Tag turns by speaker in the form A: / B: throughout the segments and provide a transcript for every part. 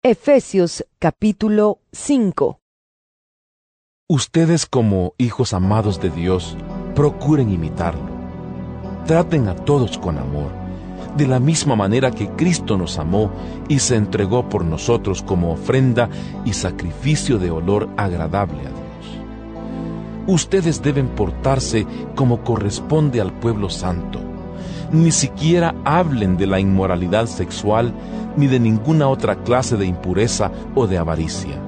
A: Efesios capítulo 5.
B: Ustedes, como hijos amados de Dios, procuren imitarlo. Traten a todos con amor, de la misma manera que Cristo nos amó y se entregó por nosotros como ofrenda y sacrificio de olor agradable a Dios. Ustedes deben portarse como corresponde al pueblo santo. Ni siquiera hablen de la inmoralidad sexual ni de ninguna otra clase de impureza o de avaricia.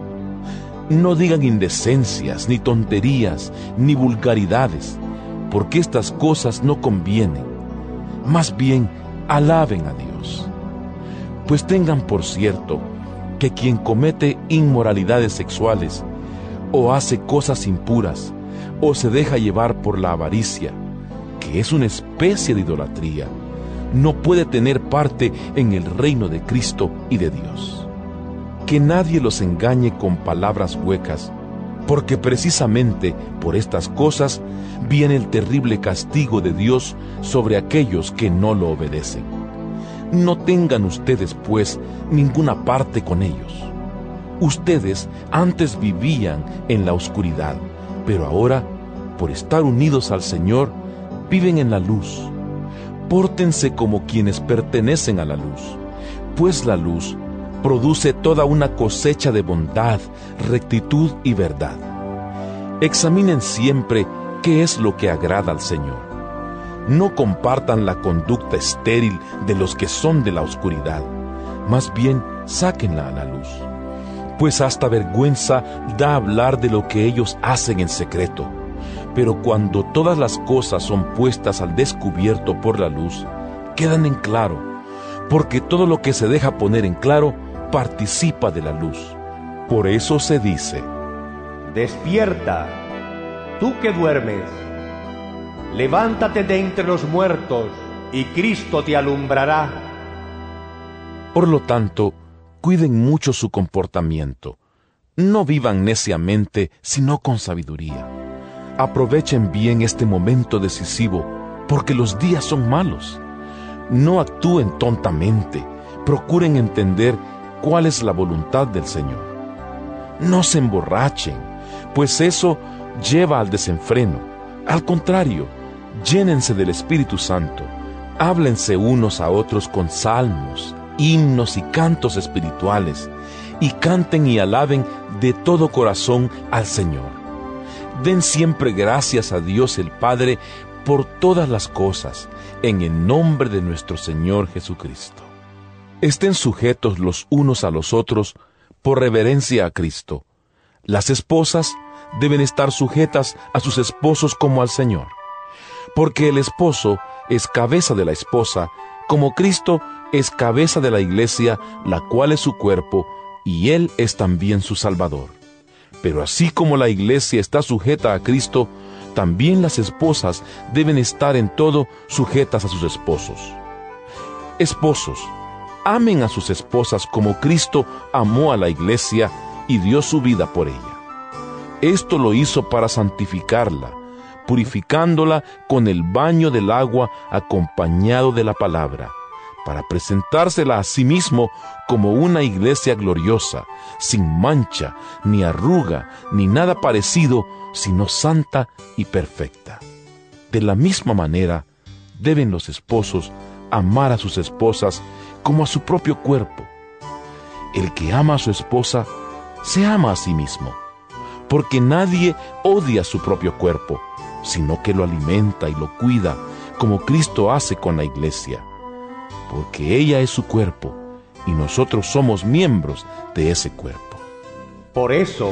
B: No digan indecencias, ni tonterías, ni vulgaridades, porque estas cosas no convienen. Más bien, alaben a Dios. Pues tengan por cierto que quien comete inmoralidades sexuales, o hace cosas impuras, o se deja llevar por la avaricia, que es una especie de idolatría, no puede tener parte en el reino de Cristo y de Dios. Que nadie los engañe con palabras huecas, porque precisamente por estas cosas viene el terrible castigo de Dios sobre aquellos que no lo obedecen. No tengan ustedes, pues, ninguna parte con ellos. Ustedes antes vivían en la oscuridad, pero ahora, por estar unidos al Señor, viven en la luz. Pórtense como quienes pertenecen a la luz, pues la luz produce toda una cosecha de bondad, rectitud y verdad. Examinen siempre qué es lo que agrada al Señor. No compartan la conducta estéril de los que son de la oscuridad, más bien sáquenla a la luz. Pues hasta vergüenza da hablar de lo que ellos hacen en secreto. Pero cuando todas las cosas son puestas al descubierto por la luz, quedan en claro, porque todo lo que se deja poner en claro participa de la luz. Por eso se dice:
C: Despierta, tú que duermes, levántate de entre los muertos, y Cristo te alumbrará.
B: Por lo tanto, cuiden mucho su comportamiento. No vivan neciamente, sino con sabiduría. Aprovechen bien este momento decisivo, porque los días son malos. No actúen tontamente, procuren entender cuál es la voluntad del Señor. No se emborrachen, pues eso lleva al desenfreno. Al contrario, llénense del Espíritu Santo. Háblense unos a otros con salmos, himnos y cantos espirituales, y canten y alaben de todo corazón al Señor. Den siempre gracias a Dios el Padre por todas las cosas, en el nombre de nuestro Señor Jesucristo. Estén sujetos los unos a los otros por reverencia a Cristo. Las esposas deben estar sujetas a sus esposos como al Señor, porque el esposo es cabeza de la esposa, como Cristo es cabeza de la iglesia, la cual es su cuerpo, y Él es también su Salvador. Pero así como la iglesia está sujeta a Cristo, también las esposas deben estar en todo sujetas a sus esposos. Esposos, amen a sus esposas como Cristo amó a la iglesia y dio su vida por ella. Esto lo hizo para santificarla, purificándola con el baño del agua acompañado de la palabra, para presentársela a sí mismo como una iglesia gloriosa, sin mancha, ni arruga, ni nada parecido, sino santa y perfecta. De la misma manera, deben los esposos amar a sus esposas como a su propio cuerpo. El que ama a su esposa, se ama a sí mismo, porque nadie odia su propio cuerpo, sino que lo alimenta y lo cuida, como Cristo hace con la iglesia, porque ella es su cuerpo, y nosotros somos miembros de ese cuerpo.
C: Por eso,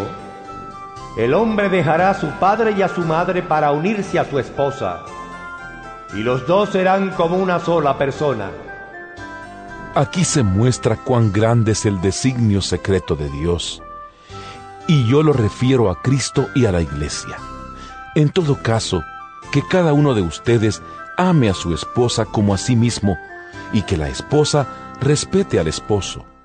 C: el hombre dejará a su padre y a su madre para unirse a su esposa, y los dos serán como una sola persona.
B: Aquí se muestra cuán grande es el designio secreto de Dios, y yo lo refiero a Cristo y a la iglesia. En todo caso, que cada uno de ustedes ame a su esposa como a sí mismo, y que la esposa respete al esposo.